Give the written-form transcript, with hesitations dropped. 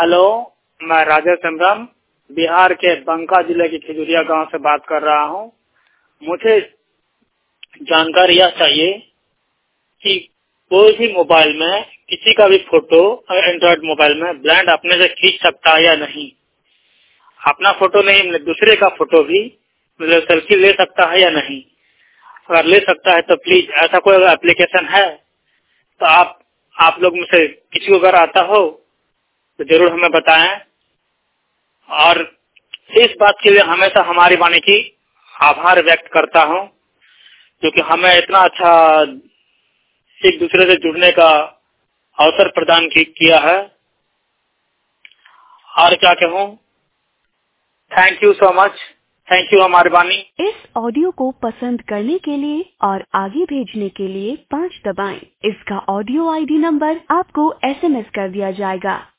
Hello, मैं राजा चंद्रम बिहार के बंका जिले के खिजुरिया गांव से बात कर रहा हूं। मुझे जानकारी यह चाहिए कि कोई भी मोबाइल में किसी का भी फोटो एंड्रॉइड मोबाइल में ब्लाइंड अपने से खींच सकता है या नहीं। अपना फोटो नहीं, दूसरे का फोटो भी मतलब सेल्फी ले सकता है या नहीं। अगर ले सकता है तो प्लीज ऐसा कोई एप्लीकेशन है तो आप लोग में से किसी को अगर आता हो तो जरूर हमें बताएं। और इस बात के लिए हमेशा हमारी वाणी की आभार व्यक्त करता हूं, क्योंकि हमें इतना अच्छा एक दूसरे से जुड़ने का अवसर प्रदान किया है। और क्या कहूं, thank you so much, thank you हमारी वाणी। इस ऑडियो को पसंद करने के लिए और आगे भेजने के लिए 5 दबाएं। इसका ऑडियो आईडी नंबर आपको SMS कर दिया जाएगा।